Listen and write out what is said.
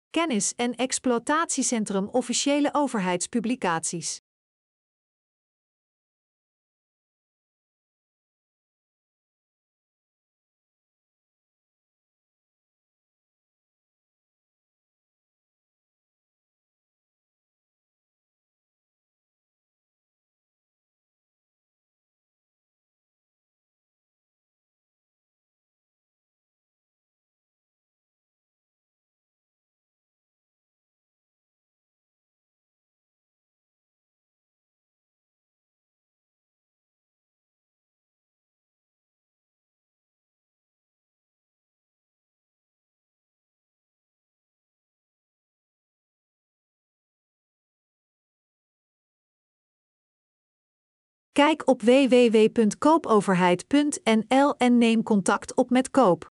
Kennis- en Exploitatiecentrum Officiële overheidspublicaties. Kijk op www.koopoverheid.nl en neem contact op met Koop.